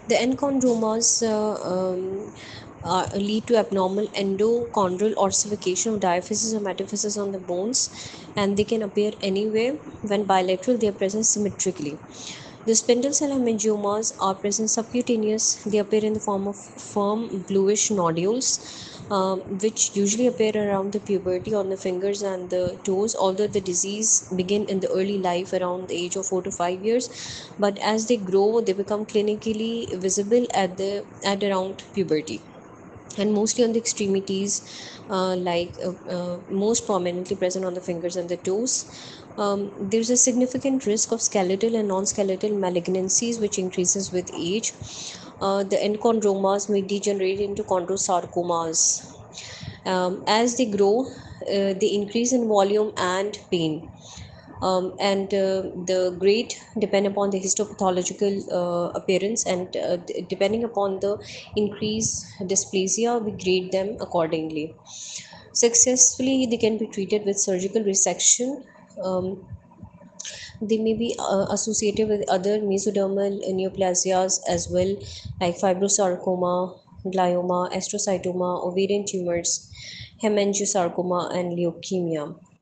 The enchondromas lead to abnormal endochondral ossification of diaphysis or metaphysis on the bones, and they can appear anywhere. When bilateral, they are present symmetrically. The spindle cell hemangiomas are present subcutaneous. They appear in the form of firm bluish nodules, which usually appear around the puberty on the fingers and the toes. Although the disease begin in the early life around the age of 4 to 5 years, but as they grow, they become clinically visible at around puberty, and mostly on the extremities, most prominently present on the fingers and the toes. There's a significant risk of skeletal and non-skeletal malignancies which increases with age. The enchondromas may degenerate into chondrosarcomas. As they grow, they increase in volume and pain, and the grade depend upon the histopathological appearance, and depending upon the increased dysplasia, we grade them accordingly. Successfully, they can be treated with surgical resection. They may be associated with other mesodermal neoplasias as well, like fibrosarcoma, glioma, astrocytoma, ovarian tumors, hemangiosarcoma, and leukemia.